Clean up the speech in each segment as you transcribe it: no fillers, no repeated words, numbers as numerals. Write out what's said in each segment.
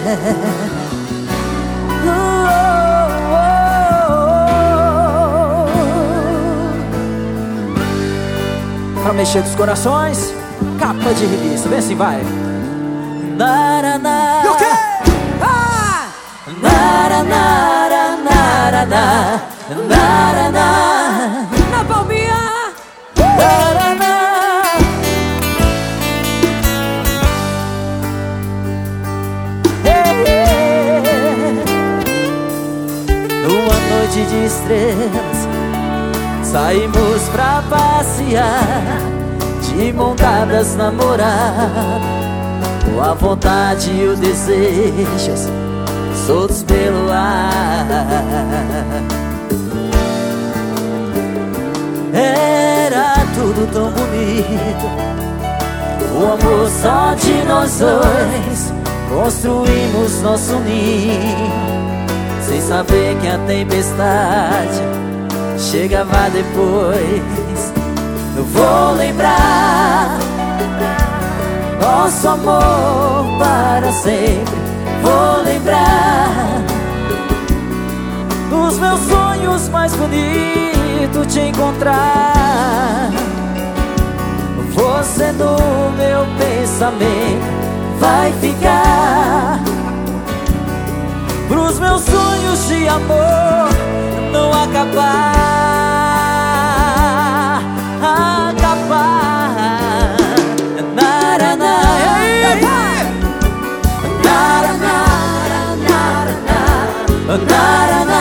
Pra mexer com os corações, capa de revista, vem assim, vai. Naraná. E o quê? Naraná, naraná, naraná. Na palminha. Naraná. Numa noite de estrelas, saímos pra passear, de mão dadas namorar, com a vontade e o desejo soltos pelo ar. Era tudo tão bonito, o amor só de nós dois. Construímos nosso ninho, sem saber que a tempestade chegava depois. Eu vou lembrar nosso amor para sempre. Vou lembrar dos meus sonhos mais bonitos, te encontrar. Você no meu pensamento vai ficar, pros meus sonhos de amor não acabar. Acabar. Naraná. Naraná, naraná, naraná.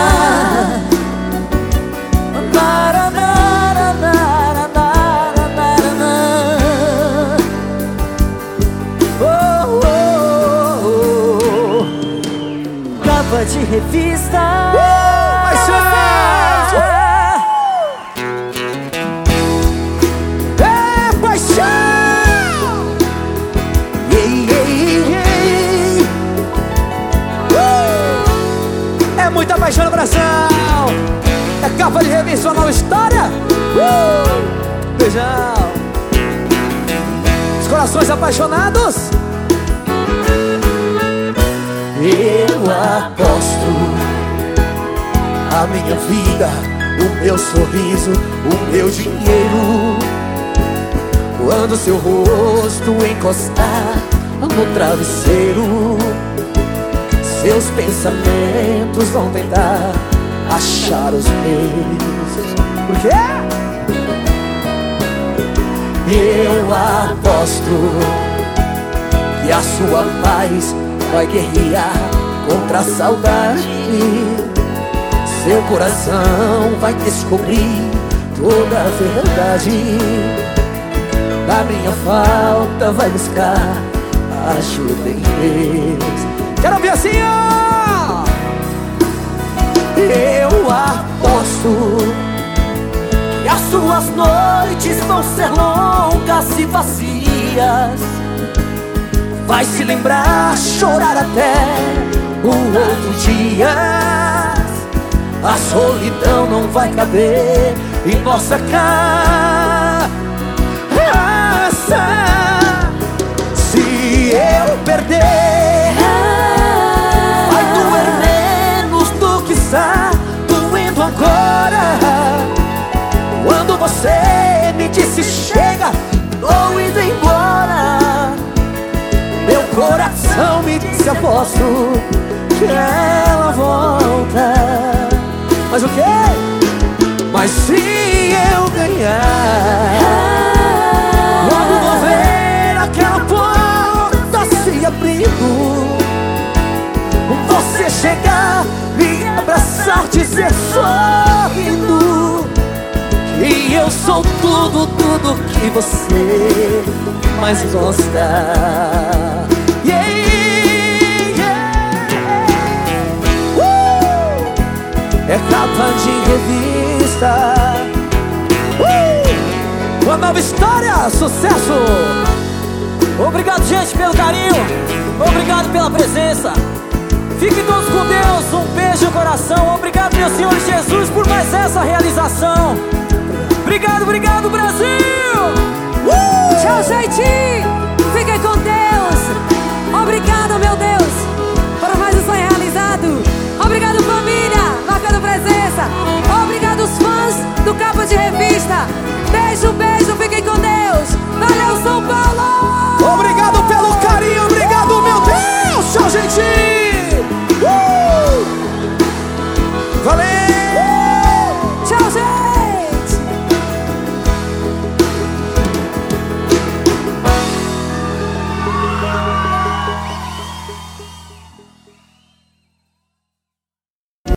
Capa de revista. Paixão! É paixão! É muita paixão no coração. É capa de revista, uma nova história. Beijão. Os corações apaixonados. Eu aposto a minha vida, o meu sorriso, o meu dinheiro, quando seu rosto encostar no travesseiro. Seus pensamentos vão tentar achar os meus. Por quê? Eu aposto que a sua paz vai guerrear contra a saudade. Seu coração vai descobrir toda a verdade. Da minha falta vai buscar ajuda em Deus. Quero ouvir assim, ó. Eu aposto que as suas noites vão ser longas e vazias. Vai se lembrar, chorar até o outro dia. A solidão não vai caber em nossa casa. Se eu perder, vai doer menos do que está doendo agora. Quando você me disse chega, tô indo embora, meu coração me disse aposto que ela volta. Mas o quê? Mas se eu ganhar, logo vou ver aquela porta se abrindo, você chegar, me abraçar, dizer sorrindo que eu sou tudo, tudo que você mais gosta. É capa de revista. Uma nova história, sucesso! Obrigado, gente, pelo carinho. Obrigado pela presença. Fiquem todos com Deus. Um beijo no coração. Obrigado, meu Senhor Jesus, por mais essa realização. Obrigado, obrigado, Brasil!